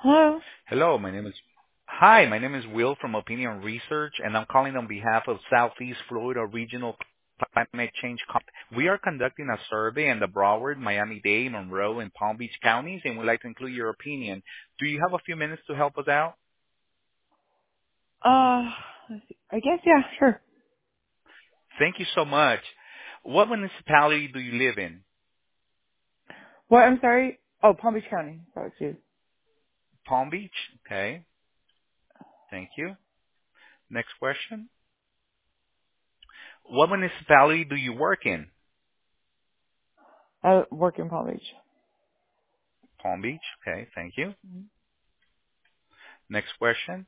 Hello. Hello, Hi, my name is Will from Opinion Research, and I'm calling on behalf of Southeast Florida Regional Climate Change. We are conducting a survey in the Broward, Miami-Dade, Monroe, and Palm Beach counties, and we'd like to include your opinion. Do you have a few minutes to help us out? Let's see. I guess yeah, sure. Thank you so much. What municipality do you live in? What? I'm sorry. Oh, Palm Beach County. That was you. Palm Beach? Okay, thank you. Next question. What municipality do you work in? I work in Palm Beach. Palm Beach? Okay, thank you. Mhm. Next question.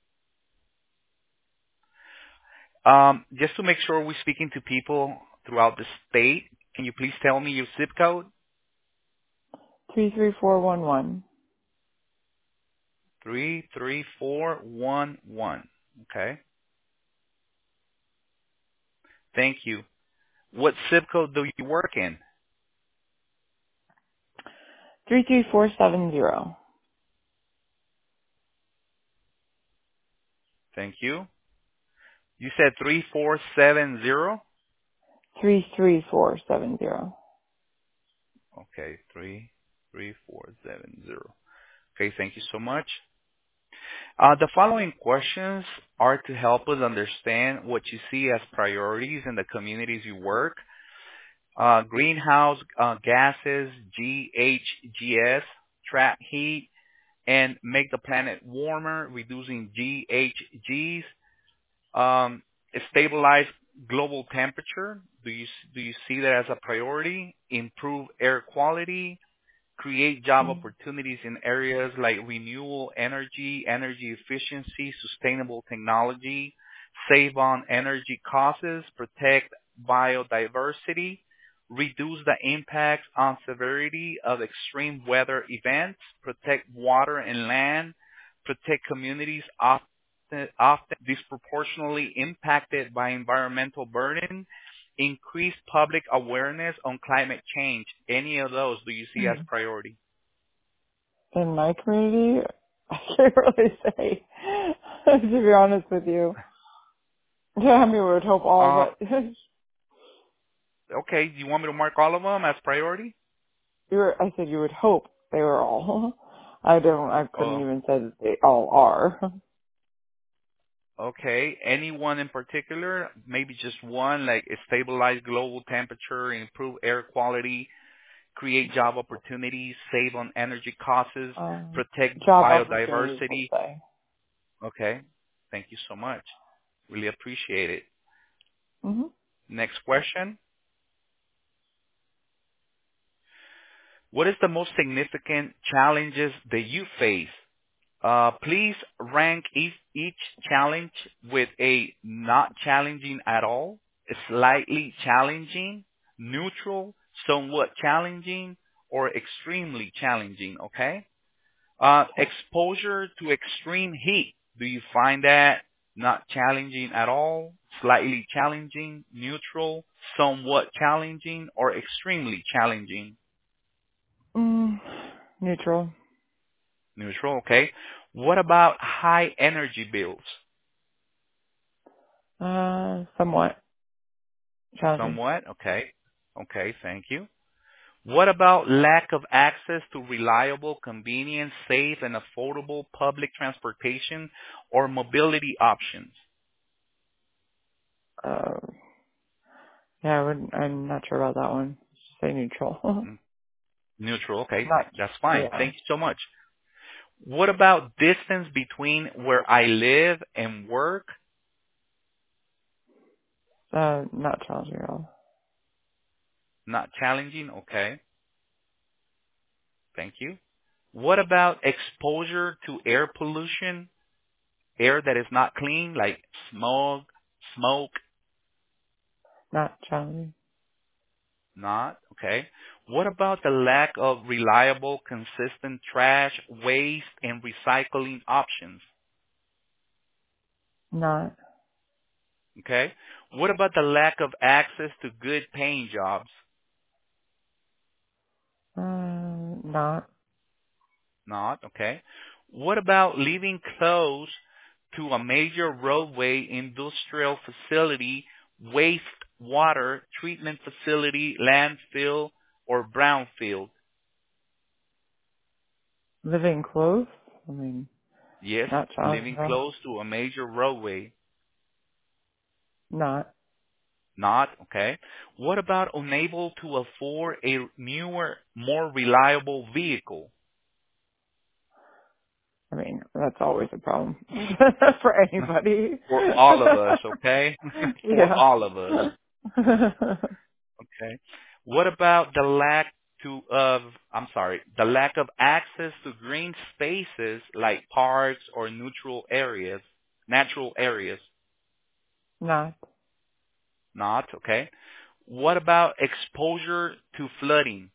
Just to make sure we're speaking to people throughout the state, can you please tell me your zip code? 33411. 33411. Okay. Thank you. What zip code do you work in? 33470. Thank you. You said 3470? 33470. Okay, 33470. Okay, thank you so much. The following questions are to help us understand what you see as priorities in the communities you work. Greenhouse gases, GHGs, trap heat, and make the planet warmer, reducing GHGs, um, stabilize global temperature. Do you see that as a priority? Improve air quality, create job Mm. opportunities in areas like renewable energy, energy efficiency, sustainable technology, save on energy costs, protect biodiversity, reduce the impacts on severity of extreme weather events, protect water and land, protect communities often disproportionately impacted by environmental burden, increase public awareness on climate change. Any of those do you see as Mm. priority? In my community, I can't really say, to be honest with you. Yeah, I mean, we would hope all, Uh, but okay, do you want me to mark all of them as priority? I said you would hope they were all. I couldn't Oh, even say that they all are. okay. Anyone in particular? Maybe just one, like stabilize global temperature, improve air quality, create job opportunities, save on energy costs, protect Job opportunities, we'll biodiversity. say. Okay. Thank you so much. Really appreciate it. Hmm. Next question. What is the most significant challenges that you face? Please rank each challenge with a not challenging at all, slightly challenging, neutral, somewhat challenging, or extremely challenging, okay? Exposure to extreme heat. Do you find that not challenging at all, slightly challenging, neutral, somewhat challenging, or extremely challenging? Mm, neutral. Neutral, okay. What about high energy bills? Somewhat challenging. Somewhat, okay. Okay, thank you. What about lack of access to reliable, convenient, safe, and affordable public transportation or mobility options? Uh, yeah, I'm not sure about that one. Just say neutral. Mm, neutral, okay, Not, that's fine. yeah. Thank you so much. What about distance between where I live and work? Not challenging at all. Not challenging, okay. Thank you. What about exposure to air pollution? Air that is not clean, like smoke, Not challenging. not, okay. What about the lack of reliable, consistent trash, waste, and recycling options? Not, Okay. What about the lack of access to good paying jobs? not, Not, okay. What about living close to a major roadway, industrial facility, wastewater treatment facility, landfill, or brownfield? Living close? I mean, Yes, not challenging living at all. close to a major roadway. Not. Not, okay. What about unable to afford a newer, more reliable vehicle? I mean, that's always a problem for anybody. For all of us, okay? For Yeah. all of us, okay. What about the lack of access to green spaces like parks or natural areas? Not. Not, okay. What about exposure to flooding?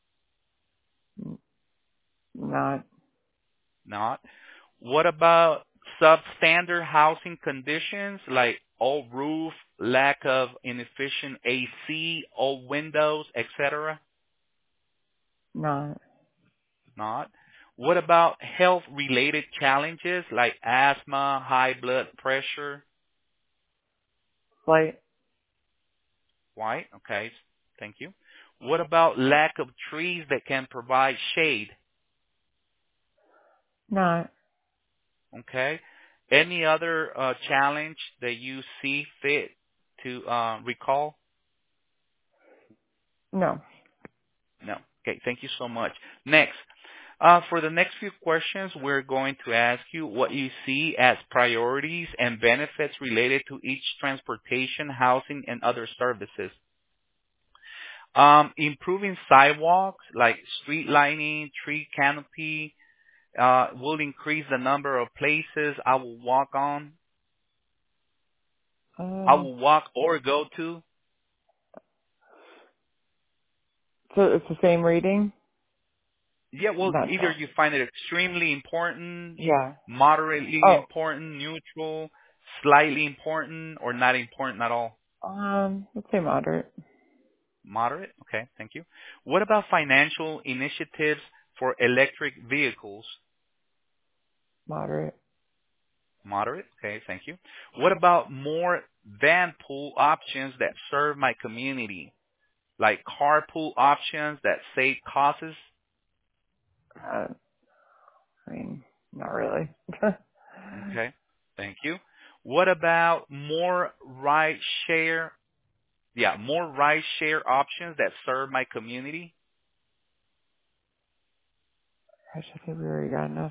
Not. Not. What about substandard housing conditions like old roof, lack of inefficient AC, old windows, etc.? Not. Not. What about health-related challenges like asthma, high blood pressure? Slight. White. Okay. Thank you. What about lack of trees that can provide shade? Not. Okay. Any other challenge that you see fit to recall? No. No. Okay. Thank you so much. Next. For the next few questions, we're going to ask you what you see as priorities and benefits related to each transportation, housing, and other services. Improving sidewalks like street lighting, tree canopy, will increase the number of places I will walk on, I Um. will walk or go to. So it's the same reading? Yeah, well, Not either you challenging. find it extremely important, Yeah. moderately Oh. important, neutral, slightly important, or not important at all. Let's say moderate. Moderate? Okay, thank you. What about financial initiatives for electric vehicles? Moderate. Moderate? Okay, thank you. What about more van pool options that serve my community? Like carpool options that save costs? Uh, I mean, not really. Okay, thank you. What about more ride share options that serve my community? Gosh, I think we already got enough.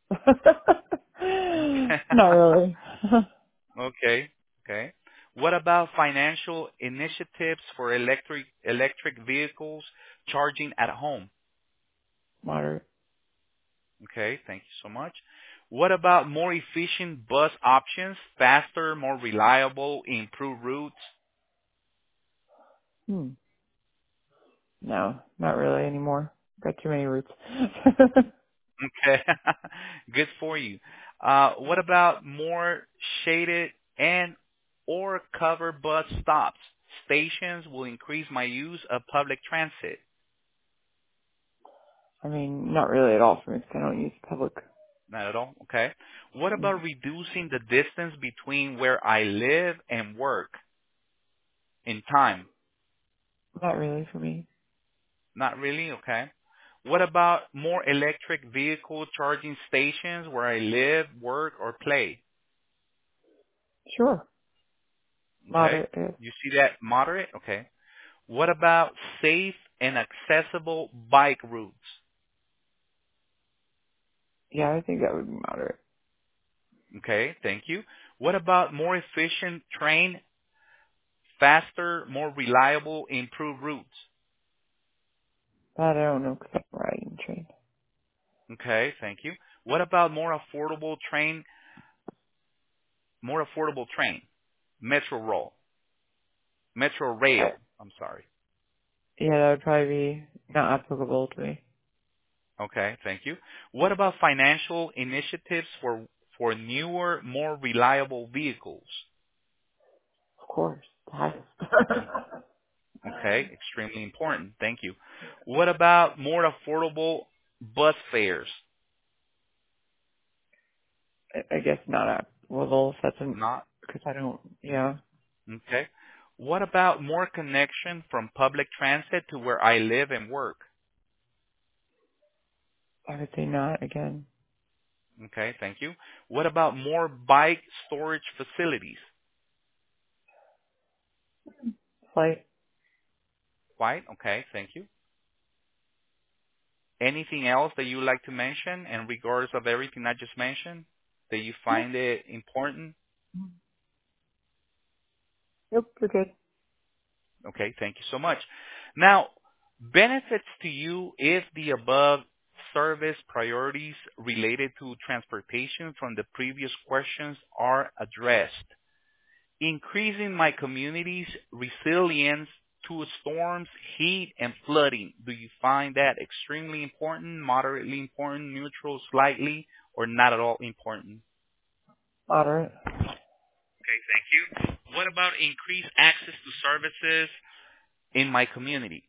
Okay. Not really. Okay. Okay. What about financial initiatives for electric vehicles charging at home? Moderate. Okay, thank you so much. What about more efficient bus options, faster, more reliable, improved routes? Hmm. No, not really anymore. Got too many roots. Okay, good for you. What about more shaded and or covered bus stops? Stations will increase my use of public transit. I mean, not really at all for me because I don't use public. Not at all. Okay. What No, about reducing the distance between where I live and work in time? not really for me. Not really. Okay. What about more electric vehicle charging stations where I live, work, or play? Sure. Okay. Moderate. Yeah, You see that moderate? Okay. What about safe and accessible bike routes? yeah, I think that would be moderate. Okay. Thank you. What about more efficient train, faster, more reliable, improved routes? That I don't know because I'm riding train. Okay, thank you. What about more affordable train, Metro I, Rail, I'm sorry. yeah, that would probably be not applicable to me. Okay, thank you. What about financial initiatives for newer, more reliable vehicles? Of course. That is. Mm, okay, extremely important. Thank you. What about more affordable bus fares? I guess not at Levels. That's Not? because I don't. Yeah, Okay. What about more connection from public transit to where I live and work? I would say not again. Okay, thank you. What about more bike storage facilities? Like, White? Okay, thank you. Anything else that you would like to mention in regards of everything I just mentioned that you nope, find it important? nope, you're good. Okay, thank you so much. Now, benefits to you if the above service priorities related to transportation from the previous questions are addressed. Increasing my community's resilience to storms, heat, and flooding. Do you find that extremely important, moderately important, neutral, slightly, or not at all important? Moderate. Okay, thank you. What about increased access to services in my community?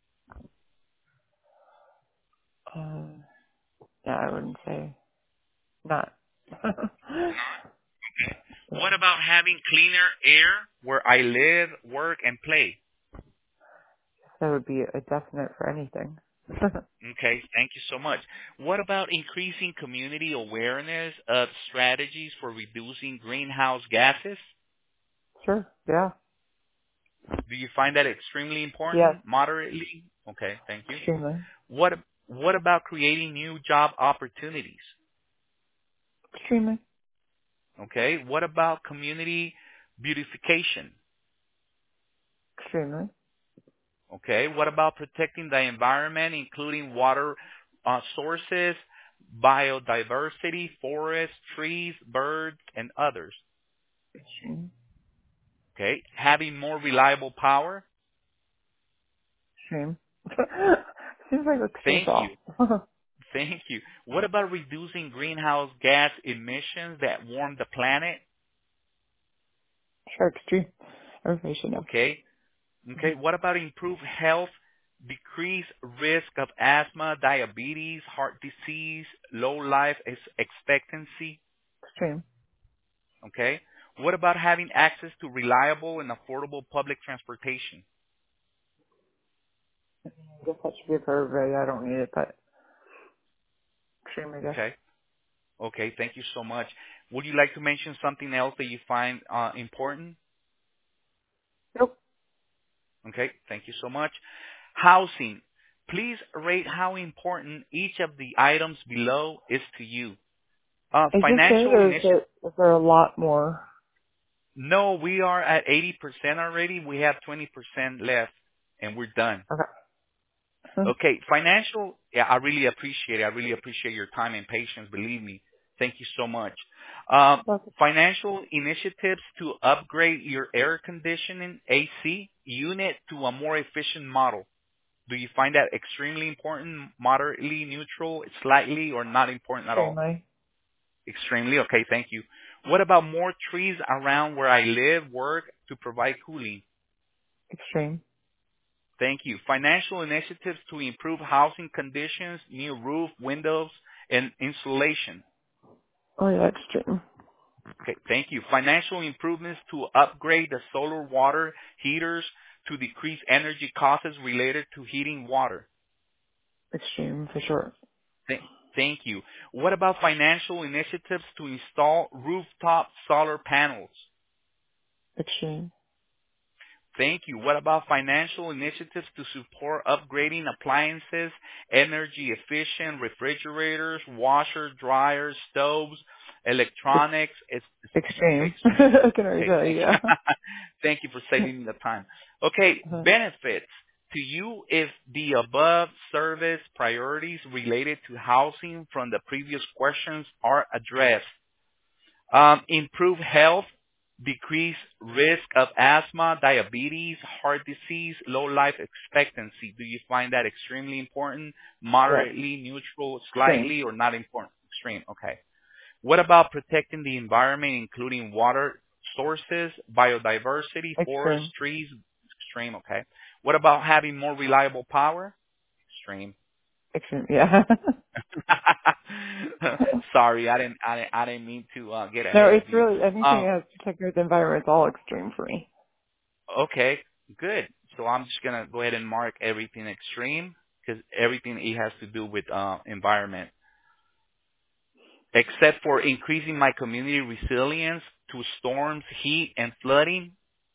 Uh, yeah, I wouldn't say not. Not. Okay. Yeah, What about having cleaner air where I live, work, and play? that would be a definite for anything. Okay, thank you so much. What about increasing community awareness of strategies for reducing greenhouse gases? Sure. Yeah. Do you find that extremely Yes. important? Moderately? Okay, thank you. Extremely. What what about creating new job opportunities? Extremely. Okay, what about community beautification? Extremely. Okay, what about protecting the environment, including water sources, biodiversity, forests, trees, birds, and others? Extreme. Okay, having more reliable power. Extreme. Seems like extreme's Thank you. off. Thank you. What about reducing greenhouse gas emissions that warm the planet? Sure, extreme. Everybody should know. Okay. Okay. What about improve health, decrease risk of asthma, diabetes, heart disease, low life expectancy? Extreme. Okay. What about having access to reliable and affordable public transportation? I guess that should be for everybody. I don't need it, but extreme, I guess. Okay. Okay. Thank you so much. Would you like to mention something else that you find important? Nope. Okay. Thank you so much. Housing. Please rate how important each of the items below is to you. Is this it, Financial or is, initiative. is there a lot more? No, we are at 80% already. We have 20% left, and we're done. Okay. Okay, financial. Yeah, I really appreciate it. I really appreciate your time and patience. Believe me. Thank you so much. Welcome. Financial initiatives to upgrade your air conditioning AC unit to a more efficient model. Do you find that extremely important, moderately, neutral, slightly, or not important at all? Extremely. Extremely. Okay, thank you. What about more trees around where I live, work to provide cooling? Extreme. Thank you. Financial initiatives to improve housing conditions, new roof, windows, and insulation. Oh yeah, extreme. Okay, thank you. Financial improvements to upgrade the solar water heaters to decrease energy costs related to heating water. Extreme for sure. Th- Thank you. What about financial initiatives to install rooftop solar panels? Extreme. Thank you. What about financial initiatives to support upgrading appliances, energy efficient refrigerators, washers, dryers, stoves, Ex- electronics? Okay, extreme. extreme. I can already Okay, tell thank you, you. yeah. Thank you for saving me the time. Okay, Uh-huh. benefits to you if the above service priorities related to housing from the previous questions are addressed. Improve health, decrease risk of asthma, diabetes, heart disease, low life expectancy. Do you find that extremely important, Yes. moderately, neutral, Extreme. slightly, or not important? Extreme. Okay. What about protecting the environment, including water sources, biodiversity, forests, Extreme. trees? Extreme. Okay. What about having more reliable power? Extreme. Extreme. Yeah. Sorry, I didn't mean to get No, ahead of it's you. really anything Um, that has to take care with the environment. It's all extreme for me. okay, good. So I'm just gonna go ahead and mark everything extreme because everything it has to do with environment, except for increasing my community resilience to storms, heat, and flooding.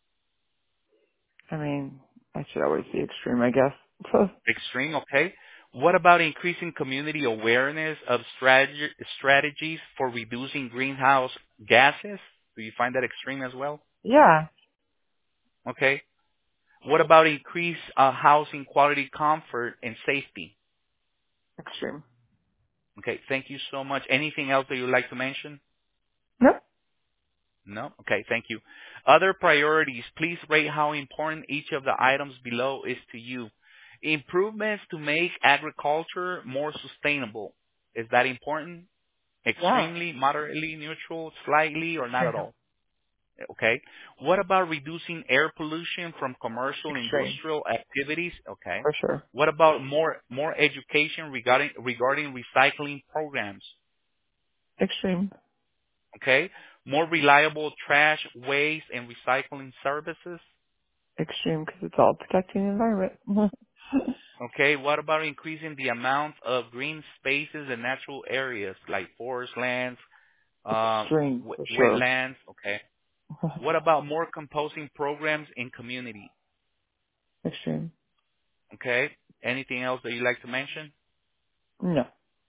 I mean, I should always be extreme, I guess. Extreme, okay. What about increasing community awareness of strategies for reducing greenhouse gases? Do you find that extreme as well? Yeah, Okay. What about increased housing quality, comfort, and safety? extreme. Okay. Thank you so much. Anything else that you'd like to mention? Nope. No? Okay. Thank you. Other priorities. Please rate how important each of the items below is to you. Improvements to make agriculture more sustainable. Is that important? Yeah. Extremely, moderately, neutral, slightly, or not at Extreme. all? Okay. What about reducing air pollution from commercial Extreme. industrial activities? Okay. For sure. What about more education regarding recycling programs? Extreme. Okay. More reliable trash, waste, and recycling services? Extreme because it's all protecting the environment. Okay. What about increasing the amount of green spaces and natural areas like forest lands, Extreme for sure. wetlands? Okay. What about more composting programs in community? Extreme. Okay. Anything else that you'd like to mention? No.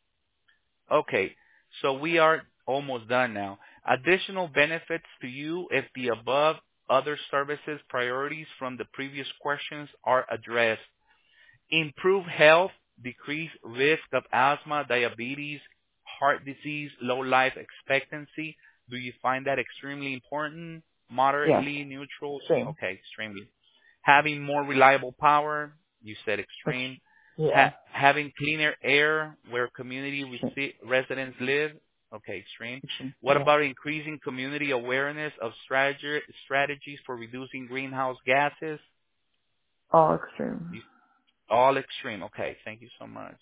Okay. So we are almost done now. Additional benefits to you if the above other services priorities from the previous questions are addressed. Improve health, decrease risk of asthma, diabetes, heart disease, low life expectancy. Do you find that extremely important? Yes. Moderately, neutral? Extreme. Okay, extremely. Having more reliable power, you said extreme. Yeah. Having cleaner air where community Extreme. residents live, okay, extreme. Extreme. What Yeah. about increasing community awareness of strategies for reducing greenhouse gases? All extreme. All extreme. Okay, thank you so much.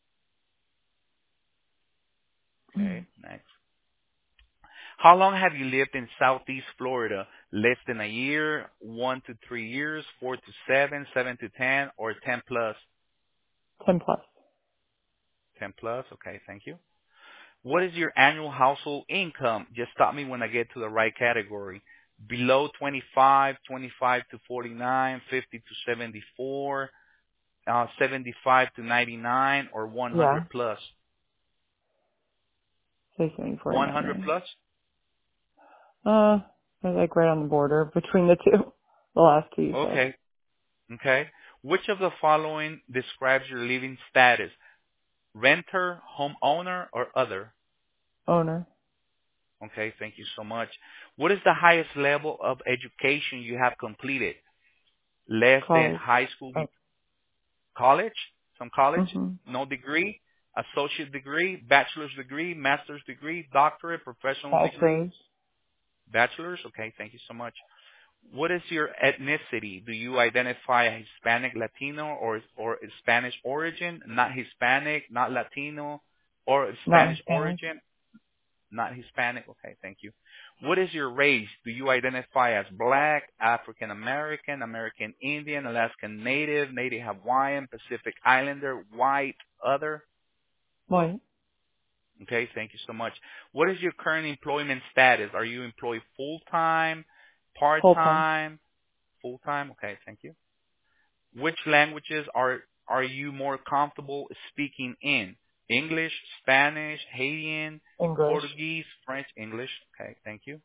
Okay, Mm. next. How long have you lived in Southeast Florida? Less than a year, 1 to 3 years, 4 to 7, 7 to 10, or 10 plus? 10 plus. 10 plus. Okay, thank you. What is your annual household income? Just stop me when I get to the right category. Below 25, 25 to 49, 50 to 74, 75 to 99, or 100 Yeah. plus? Say 74 and 100 99. plus? They're like right on the border between the two. The last two you said. Okay. Okay. Which of the following describes your living status? Renter, homeowner, or other? Owner. Okay, thank you so much. What is the highest level of education you have completed? Less than College. high school, Oh. college? Some college? Mm-hmm. No degree? Associate degree? Bachelor's degree? Master's degree? Doctorate? Professional degree? Bachelor's. Bachelor's? Okay, thank you so much. What is your ethnicity? Do you identify as Hispanic, Latino, or Spanish origin? Not Hispanic, not Latino, or Not Spanish Hispanic. origin? Not Hispanic. Okay, thank you. What is your race? Do you identify as Black, African American, American Indian, Alaskan Native, Native Hawaiian, Pacific Islander, white, other? White. Okay, thank you so much. What is your current employment status? Are you employed full-time, Full time. part-time? Full-time? Okay, thank you. Which languages are you more comfortable speaking in? English, Spanish, Haitian, English. Portuguese, French, English. Okay, thank you.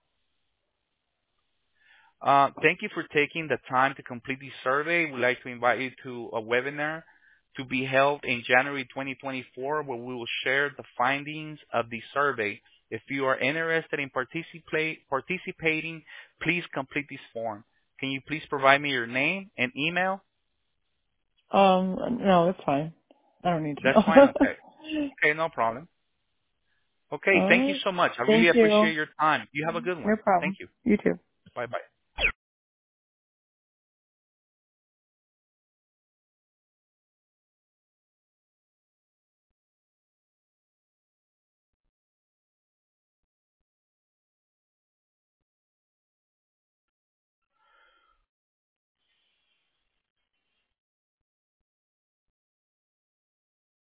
Thank you for taking the time to complete this survey. We'd like to invite you to a webinar to be held in January 2024 where we will share the findings of the survey. If you are interested in participating, please complete this form. Can you please provide me your name and email? No, it's fine. I don't need to That's know. fine. Okay. Okay, no problem. Okay, All thank you right. so much. I really Thank you. appreciate your time. You have a good one. No Thank problem. you. You too. Bye-bye.